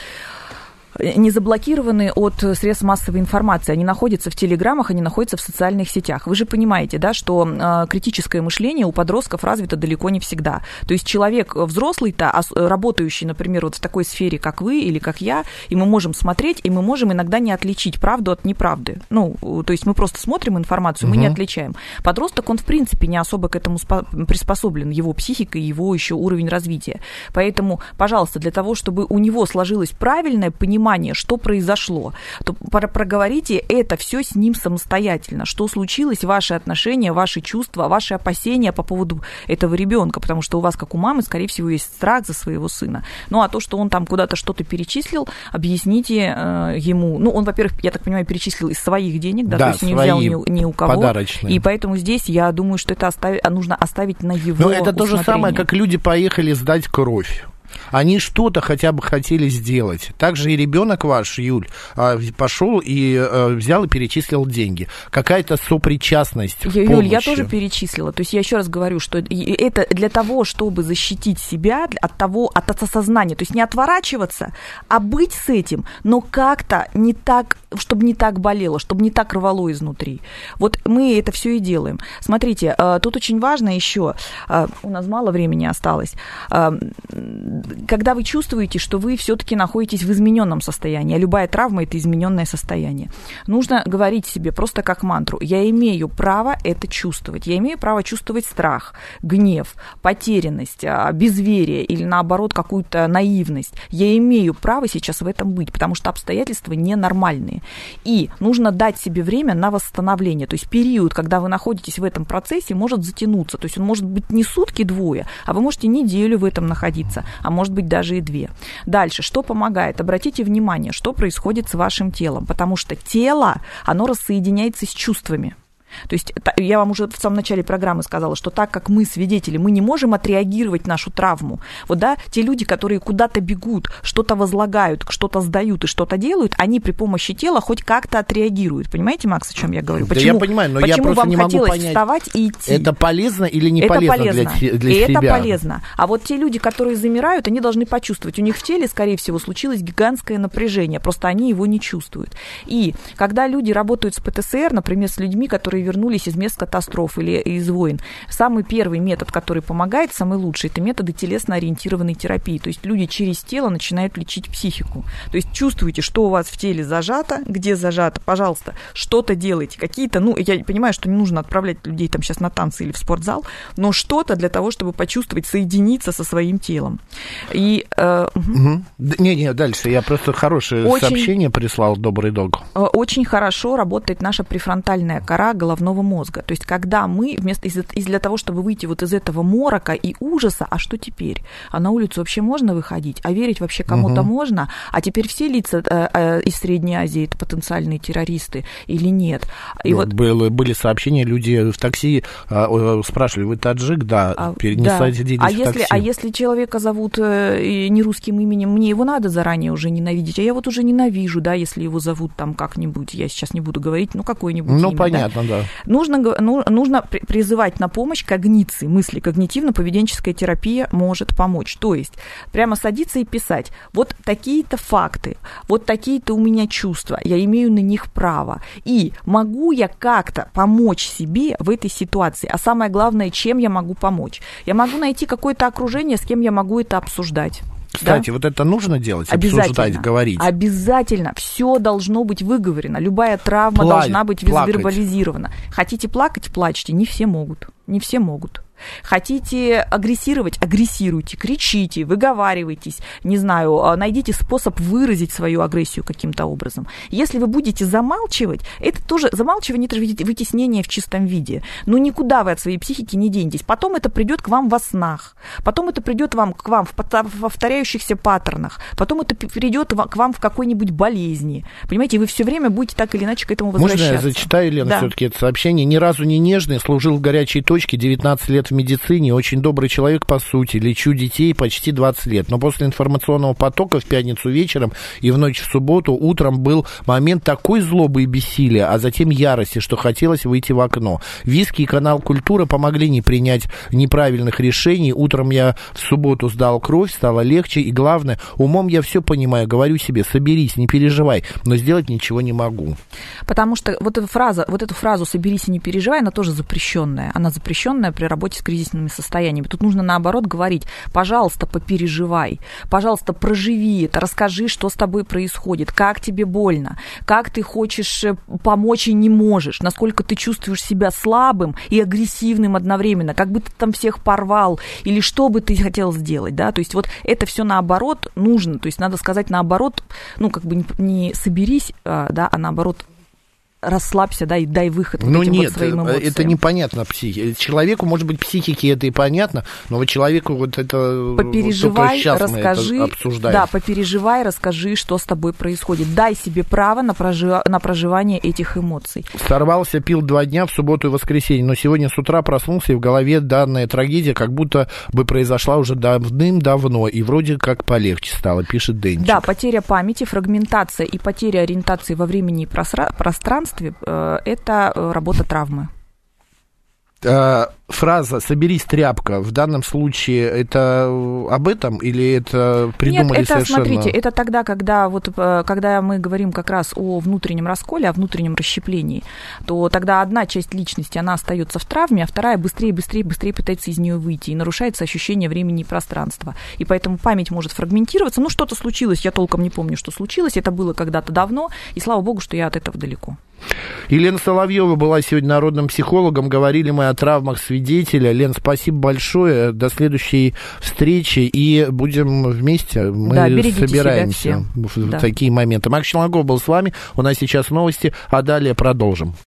не заблокированы от средств массовой информации. Они находятся в телеграммах, они находятся в социальных сетях. Вы же понимаете, да, что э, критическое мышление у подростков развито далеко не всегда. То есть человек взрослый-то, работающий, например, вот в такой сфере, как вы или как я, и мы можем смотреть, и мы можем иногда не отличить правду от неправды. Ну, то есть мы просто смотрим информацию, мы угу. не отличаем. Подросток, он в принципе не особо к этому приспособлен, его психика и его еще уровень развития. Поэтому, пожалуйста, для того, чтобы у него сложилось правильное понимание, что произошло, то проговорите это все с ним самостоятельно. Что случилось, ваши отношения, ваши чувства, ваши опасения по поводу этого ребенка, потому что у вас, как у мамы, скорее всего, есть страх за своего сына. Ну, а то, что он там куда-то что-то перечислил, объясните э, ему. Ну, он, во-первых, я так понимаю, перечислил из своих денег, да, да, то есть не взял ни, ни у кого. Подарочные. И поэтому здесь, я думаю, что это оставить, нужно оставить на его усмотрение. Но это то же самое, как люди поехали сдать кровь. Они что-то хотя бы хотели сделать. Также и ребенок ваш, Юль, пошел и взял и перечислил деньги. Какая-то сопричастность в помощи. Юль, я тоже перечислила. То есть я еще раз говорю, что это для того, чтобы защитить себя от того, от осознания. То есть не отворачиваться, а быть с этим, но как-то не так, чтобы не так болело, чтобы не так рвало изнутри. Вот мы это все и делаем. Смотрите, тут очень важно еще, у нас мало времени осталось, когда вы чувствуете, что вы все-таки находитесь в измененном состоянии, а любая травма – это измененное состояние, нужно говорить себе просто как мантру: я имею право это чувствовать, я имею право чувствовать страх, гнев, потерянность, безверие или, наоборот, какую-то наивность. Я имею право сейчас в этом быть, потому что обстоятельства ненормальные. И нужно дать себе время на восстановление. То есть период, когда вы находитесь в этом процессе, может затянуться. То есть он может быть не сутки-двое, а вы можете неделю в этом находиться, а может быть даже и две. Дальше, что помогает? Обратите внимание, что происходит с вашим телом, потому что тело, оно рассоединяется с чувствами. То есть я вам уже в самом начале программы сказала, что так как мы свидетели, мы не можем отреагировать нашу травму. Вот, да, те люди, которые куда-то бегут, что-то возлагают, что-то сдают и что-то делают, они при помощи тела хоть как-то отреагируют. Понимаете, Макс, о чем я говорю? Почему, да я понимаю, но я просто не могу понять, вставать и идти? Это полезно или не это полезно, полезно для, для и себя? Это полезно. А вот те люди, которые замирают, они должны почувствовать. У них в теле, скорее всего, случилось гигантское напряжение, просто они его не чувствуют. И когда люди работают с ПТСР, например, с людьми, которые вернулись из мест катастроф или из войн, самый первый метод, который помогает, самый лучший, это методы телесно-ориентированной терапии. То есть люди через тело начинают лечить психику. То есть чувствуете, что у вас в теле зажато, где зажато, пожалуйста, что-то делайте. Какие-то, ну, я понимаю, что не нужно отправлять людей там сейчас на танцы или в спортзал, но что-то для того, чтобы почувствовать, соединиться со своим телом. И... Э, угу. Не-не, дальше. Я просто хорошее очень, сообщение прислал, добрый дог. Очень хорошо работает наша префронтальная кора головного мозга. То есть, когда мы вместо из, из для того, чтобы выйти вот из этого морока и ужаса, а что теперь? А на улицу вообще можно выходить? А верить вообще кому-то угу. можно? А теперь все лица э, э, из Средней Азии это потенциальные террористы или нет? И вот... Было, были сообщения, люди в такси э, спрашивали, вы таджик? Да, а, не да. садились а в если, такси. А если человека зовут э, не русским именем, мне его надо заранее уже ненавидеть, а я вот уже ненавижу, да, если его зовут там как-нибудь, я сейчас не буду говорить, ну, какое-нибудь Ну, имя, понятно, да. да. Нужно, ну, нужно призывать на помощь когниции, мысли. Когнитивно-поведенческая терапия может помочь. То есть прямо садиться и писать. Вот такие-то факты, вот такие-то у меня чувства, я имею на них право. И могу я как-то помочь себе в этой ситуации? А самое главное, чем я могу помочь? Я могу найти какое-то окружение, с кем я могу это обсуждать. Кстати, да? вот это нужно делать, обсуждать, говорить? Обязательно. Все должно быть выговорено. Любая травма Пла- должна быть вербализирована. Хотите плакать, плачьте. Не все могут. Не все могут. Хотите агрессировать, агрессируйте, кричите, выговаривайтесь, не знаю, найдите способ выразить свою агрессию каким-то образом. Если вы будете замалчивать, это тоже, замалчивание, это же вытеснение в чистом виде. Но никуда вы от своей психики не денетесь. Потом это придет к вам во снах, потом это придет вам, к вам в повторяющихся паттернах, потом это придет к вам в какой-нибудь болезни. Понимаете, вы все время будете так или иначе к этому возвращаться. Можно я зачитаю, Лена, да. все-таки это сообщение? Ни разу не нежный, служил в горячей точке девятнадцать лет в медицине, очень добрый человек по сути, лечу детей почти двадцать лет, но после информационного потока в пятницу вечером и в ночь в субботу утром был момент такой злобы и бессилия, а затем ярости, что хотелось выйти в окно. Виски и канал «Культура» помогли не принять неправильных решений. Утром я в субботу сдал кровь, стало легче, и главное, умом я все понимаю, говорю себе, соберись, не переживай, но сделать ничего не могу. Потому что вот эта фраза, вот эту фразу «соберись и не переживай», она тоже запрещенная. Она запрещенная при работе с кризисными состояниями. Тут нужно, наоборот, говорить: пожалуйста, попереживай, пожалуйста, проживи это, расскажи, что с тобой происходит, как тебе больно, как ты хочешь помочь и не можешь, насколько ты чувствуешь себя слабым и агрессивным одновременно, как бы ты там всех порвал, или что бы ты хотел сделать, да, то есть вот это все наоборот нужно, то есть надо сказать наоборот, ну, как бы не, не соберись, да, а наоборот, расслабься, да, и дай выход ну, этим нет, вот своим эмоциям. Это непонятно психике. Человеку, может быть, психике это и понятно, но вот человеку вот это попереживай, вот расскажи, это обсуждаем. Да, попереживай, расскажи, что с тобой происходит. Дай себе право на, прожи... на проживание этих эмоций. Сорвался, пил два дня в субботу и воскресенье, но сегодня с утра проснулся, и в голове данная трагедия как будто бы произошла уже давным-давно, и вроде как полегче стало, пишет Денчик. Да, потеря памяти, фрагментация и потеря ориентации во времени и пространстве – это работа травмы. фраза «соберись, тряпка» в данном случае это об этом или это придумали? Нет, это, совершенно... смотрите, это тогда, когда, вот, когда мы говорим как раз о внутреннем расколе, о внутреннем расщеплении, то тогда одна часть личности, она остается в травме, а вторая быстрее, быстрее, быстрее пытается из нее выйти, и нарушается ощущение времени и пространства. И поэтому память может фрагментироваться. Ну, что-то случилось, я толком не помню, что случилось, это было когда-то давно, и слава богу, что я от этого далеко. Елена Соловьева была сегодня народным психологом. Говорили мы о травмах свидетеля. Лен, спасибо большое. До следующей встречи. И будем вместе. Мы да, собираемся в да. такие моменты. Макс Челноков был с вами. У нас сейчас новости, а далее продолжим.